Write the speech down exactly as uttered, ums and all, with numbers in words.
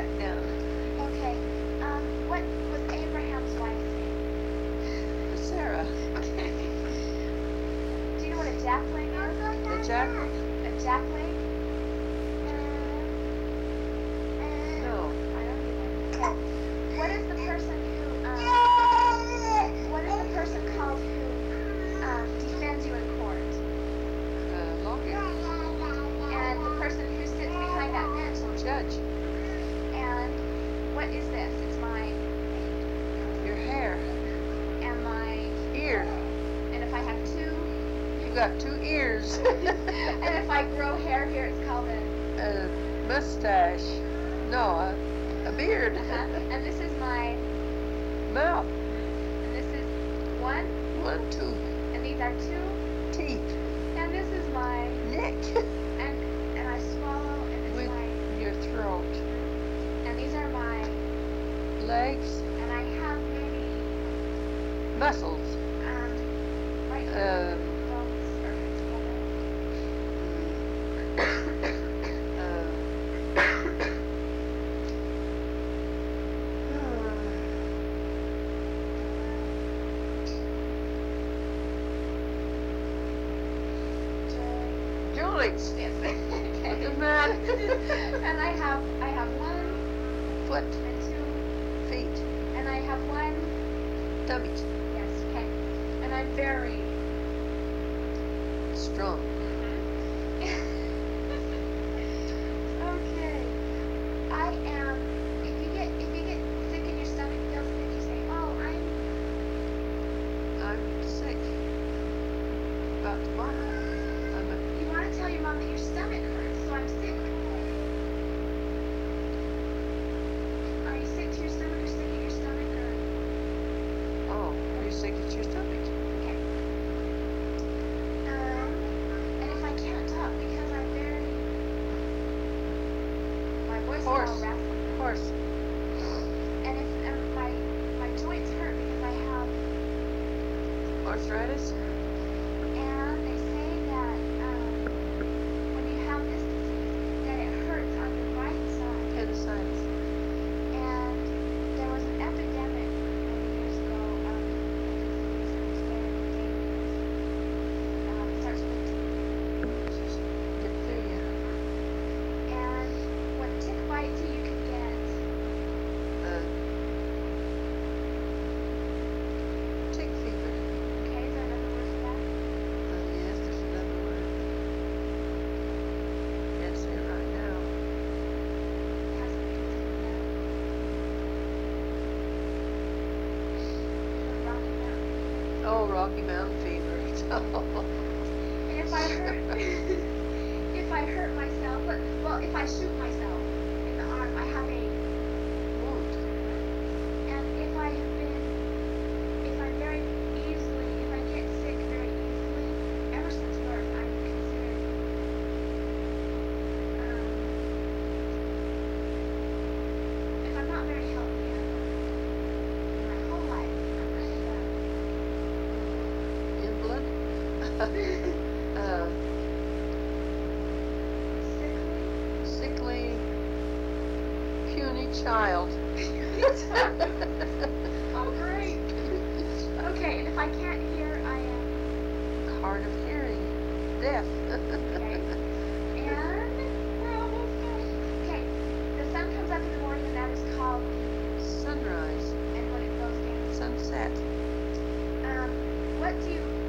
back down. Okay. Um, what was Abraham's wife's name? Sarah. Okay. Do you know what a jackling is? The jackal? A jackling? No. I don't either. Okay. What is the person who, um, what is the person called who um, defends you in court? Uh, lawyer. And the person who sits behind that bench? Judge. And what is this? It's my, Your hair. and my, Ear. and if I have two, You got two ears. and if I grow hair here, it's called a, A mustache. No, a, a beard. uh-huh. And this is my, Mouth. and this is one, One tooth. and these are two, Teeth. and this is my, Neck. and and I swallow, and it's With my, your throat. and these are my, Legs. and I have maybe, Muscles. um, right here, Um, bones are together. uh, joints. Yes. What's the matter? And I have, I have one, Foot. and two, Feet. and I have one, Tummy. yes, okay, and I'm very, Strong. okay, I am, if you get, if you get sick in your stomach, feels sick, you say, oh, I'm, I'm sick. About to vomit. I'm a you want to tell your mom that your stomach hurts, so I'm sick. Are you sick to your stomach or sick at your stomach or? Oh, are you sick at your stomach? Okay. Um, and if I can't talk because I'm very, my voice is Hoarse. all raspy. Horse. And if um, my my joints hurt because I have, Arthritis. and they say that um, when you have this disease, that it hurts on the right side. Appendicitis. And there was an epidemic many years ago of a disease that was very dangerous. Um, it starts with a T. Diphtheria. And when tick bites you, you can get, Uh, tick fever. okay, is there another word for that? Uh, yes, there's another word. Can't say it right now. It has something to do with that. The Rocky Mountain. Oh, Rocky Mountain fever. And if I hurt, if I hurt myself, but, well, if I shoot myself in the arm, I have a, Wound. and if I have been, if I'm very easily, if I get sick very easily, ever since birth, I'm considered, um, if I'm not very healthy ever, my whole life, I'm kind of Invalid. a uh, sickly. sickly, puny child. Oh, great. Okay, and if I can't hear, I am. Hard of hearing. Deaf. Okay. And we're almost done. Okay, the sun comes up in the morning, and that is called, Sunrise. and when it goes down. Sunset. Um, what do you